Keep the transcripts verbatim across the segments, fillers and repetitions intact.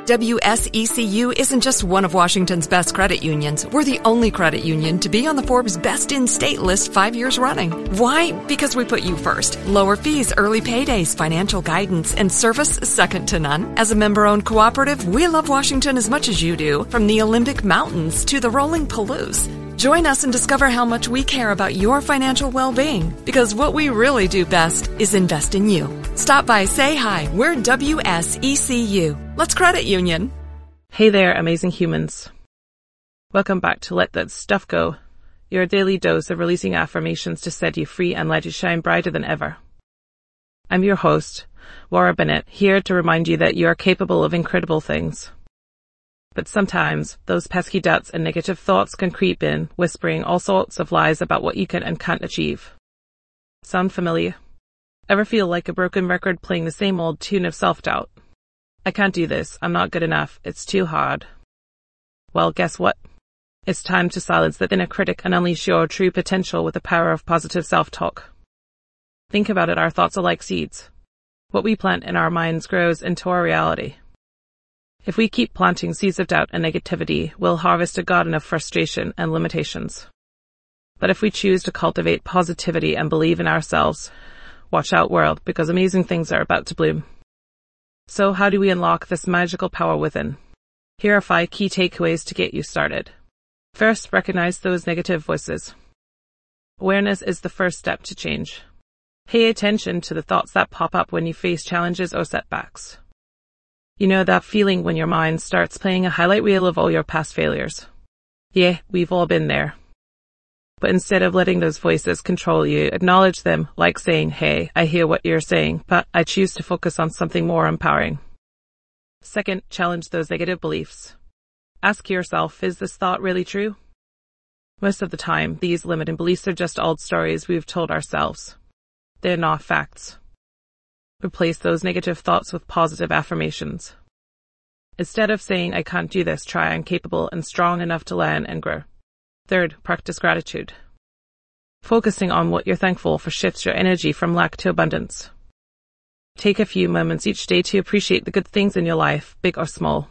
W S E C U isn't just one of Washington's best credit unions. We're the only credit union to be on the Forbes Best in State list five years running. Why? Because we put you first. Lower fees, early paydays, financial guidance, and service second to none. As a member-owned cooperative, we love Washington as much as you do, from the Olympic Mountains to the rolling Palouse. Join us and discover how much we care about your financial well-being, because what we really do best is invest in you. Stop by, say hi. We're W S E C U. Let's credit union. Hey there, amazing humans. Welcome back to Let That Stuff Go, your daily dose of releasing affirmations to set you free and let you shine brighter than ever. I'm your host, Laura Bennett, here to remind you that you are capable of incredible things. But sometimes, those pesky doubts and negative thoughts can creep in, whispering all sorts of lies about what you can and can't achieve. Sound familiar? Ever feel like a broken record playing the same old tune of self-doubt? I can't do this, I'm not good enough, it's too hard. Well, guess what? It's time to silence that inner critic and unleash your true potential with the power of positive self-talk. Think about it, our thoughts are like seeds. What we plant in our minds grows into our reality. If we keep planting seeds of doubt and negativity, we'll harvest a garden of frustration and limitations. But if we choose to cultivate positivity and believe in ourselves, watch out world, because amazing things are about to bloom. So how do we unlock this magical power within? Here are five key takeaways to get you started. First, recognize those negative voices. Awareness is the first step to change. Pay attention to the thoughts that pop up when you face challenges or setbacks. You know that feeling when your mind starts playing a highlight reel of all your past failures. Yeah, we've all been there. But instead of letting those voices control you, acknowledge them, like saying, hey, I hear what you're saying, but I choose to focus on something more empowering. Second, challenge those negative beliefs. Ask yourself, is this thought really true? Most of the time, these limiting beliefs are just old stories we've told ourselves. They're not facts. Replace those negative thoughts with positive affirmations. Instead of saying, I can't do this, try I'm capable and strong enough to learn and grow. Third, practice gratitude. Focusing on what you're thankful for shifts your energy from lack to abundance. Take a few moments each day to appreciate the good things in your life, big or small.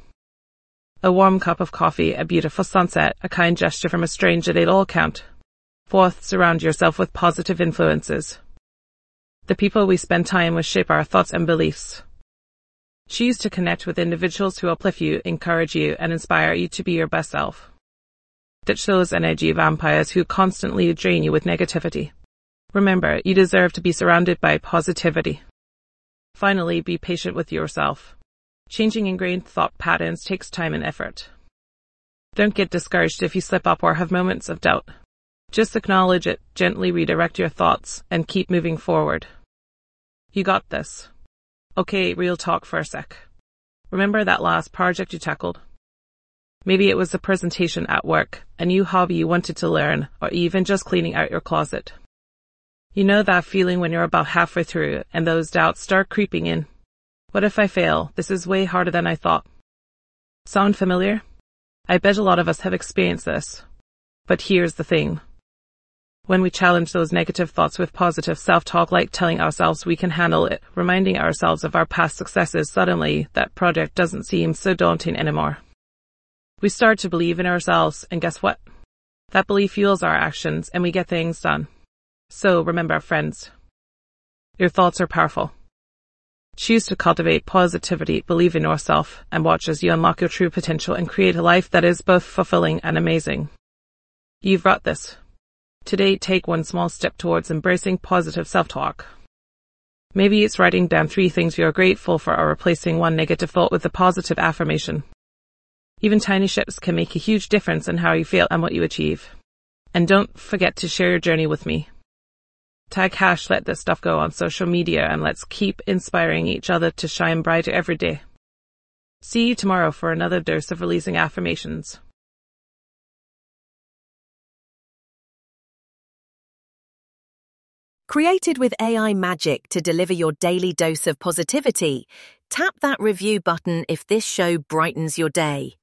A warm cup of coffee, a beautiful sunset, a kind gesture from a stranger, they'll all count. Fourth, surround yourself with positive influences. The people we spend time with shape our thoughts and beliefs. Choose to connect with individuals who uplift you, encourage you, and inspire you to be your best self. Ditch those energy vampires who constantly drain you with negativity. Remember, you deserve to be surrounded by positivity. Finally, be patient with yourself. Changing ingrained thought patterns takes time and effort. Don't get discouraged if you slip up or have moments of doubt. Just acknowledge it, gently redirect your thoughts, and keep moving forward. You got this. Okay, real talk for a sec. Remember that last project you tackled? Maybe it was a presentation at work, a new hobby you wanted to learn, or even just cleaning out your closet. You know that feeling when you're about halfway through and those doubts start creeping in? What if I fail? This is way harder than I thought. Sound familiar? I bet a lot of us have experienced this. But here's the thing. When we challenge those negative thoughts with positive self-talk, like telling ourselves we can handle it, reminding ourselves of our past successes, suddenly that project doesn't seem so daunting anymore. We start to believe in ourselves, and guess what? That belief fuels our actions, and we get things done. So remember, friends, your thoughts are powerful. Choose to cultivate positivity, believe in yourself, and watch as you unlock your true potential and create a life that is both fulfilling and amazing. You've got this. Today, take one small step towards embracing positive self-talk. Maybe it's writing down three things you're grateful for or replacing one negative thought with a positive affirmation. Even tiny shifts can make a huge difference in how you feel and what you achieve. And don't forget to share your journey with me. Tag hash Let This Stuff Go on social media, and let's keep inspiring each other to shine brighter every day. See you tomorrow for another dose of releasing affirmations. Created with A I magic to deliver your daily dose of positivity, tap that review button if this show brightens your day.